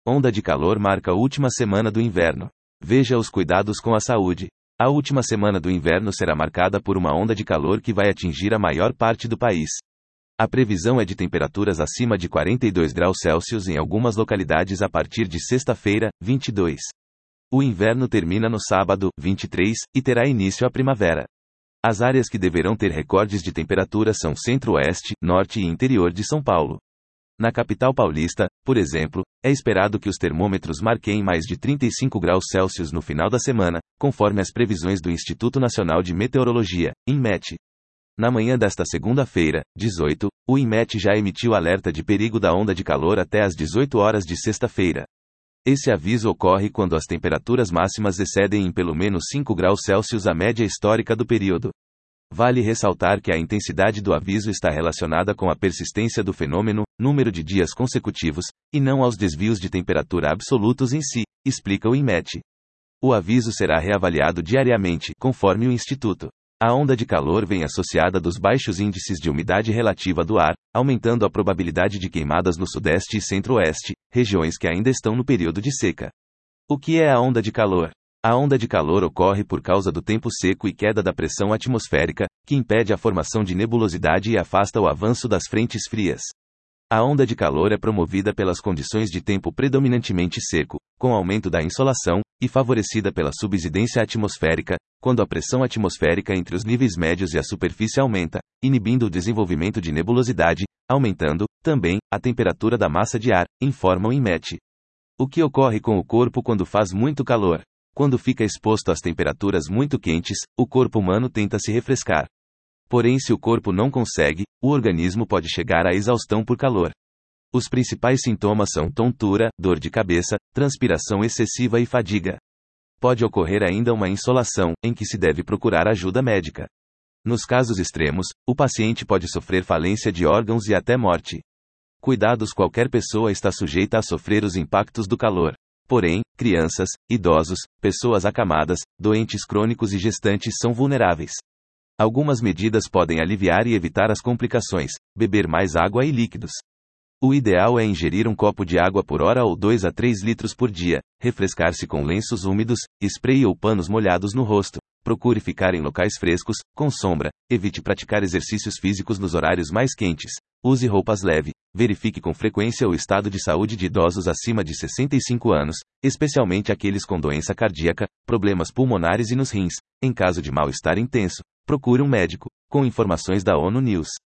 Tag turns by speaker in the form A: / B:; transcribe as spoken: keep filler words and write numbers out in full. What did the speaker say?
A: Onda de calor marca a última semana do inverno. Veja os cuidados com a saúde. A última semana do inverno será marcada por uma onda de calor que vai atingir a maior parte do país. A previsão é de temperaturas acima de quarenta e dois graus Celsius em algumas localidades a partir de sexta-feira, vinte e dois. O inverno termina no sábado, vinte e três, e terá início a primavera. As áreas que deverão ter recordes de temperatura são centro-oeste, norte e interior de São Paulo. Na capital paulista, por exemplo, é esperado que os termômetros marquem mais de trinta e cinco graus Celsius no final da semana, conforme as previsões do Instituto Nacional de Meteorologia, INMET. Na manhã desta segunda-feira, dezoito, o INMET já emitiu alerta de perigo da onda de calor até às dezoito horas de sexta-feira. Esse aviso ocorre quando as temperaturas máximas excedem em pelo menos cinco graus Celsius a média histórica do período. Vale ressaltar que a intensidade do aviso está relacionada com a persistência do fenômeno, número de dias consecutivos, e não aos desvios de temperatura absolutos em si, explica o INMET. O aviso será reavaliado diariamente, conforme o Instituto. A onda de calor vem associada dos baixos índices de umidade relativa do ar, aumentando a probabilidade de queimadas no sudeste e centro-oeste, regiões que ainda estão no período de seca. O que é a onda de calor? A onda de calor ocorre por causa do tempo seco e queda da pressão atmosférica, que impede a formação de nebulosidade e afasta o avanço das frentes frias. A onda de calor é promovida pelas condições de tempo predominantemente seco, com aumento da insolação, e favorecida pela subsidência atmosférica, quando a pressão atmosférica entre os níveis médios e a superfície aumenta, inibindo o desenvolvimento de nebulosidade, aumentando, também, a temperatura da massa de ar, informa o INMET. O que ocorre com o corpo quando faz muito calor? Quando fica exposto às temperaturas muito quentes, o corpo humano tenta se refrescar. Porém, se o corpo não consegue, o organismo pode chegar à exaustão por calor. Os principais sintomas são tontura, dor de cabeça, transpiração excessiva e fadiga. Pode ocorrer ainda uma insolação, em que se deve procurar ajuda médica. Nos casos extremos, o paciente pode sofrer falência de órgãos e até morte. Cuidados: qualquer pessoa está sujeita a sofrer os impactos do calor. Porém, crianças, idosos, pessoas acamadas, doentes crônicos e gestantes são vulneráveis. Algumas medidas podem aliviar e evitar as complicações: beber mais água e líquidos. O ideal é ingerir um copo de água por hora ou dois a três litros por dia, refrescar-se com lenços úmidos, spray ou panos molhados no rosto. Procure ficar em locais frescos, com sombra, evite praticar exercícios físicos nos horários mais quentes, use roupas leves, verifique com frequência o estado de saúde de idosos acima de sessenta e cinco anos, especialmente aqueles com doença cardíaca, problemas pulmonares e nos rins. Em caso de mal-estar intenso, procure um médico. Com informações da ONU News.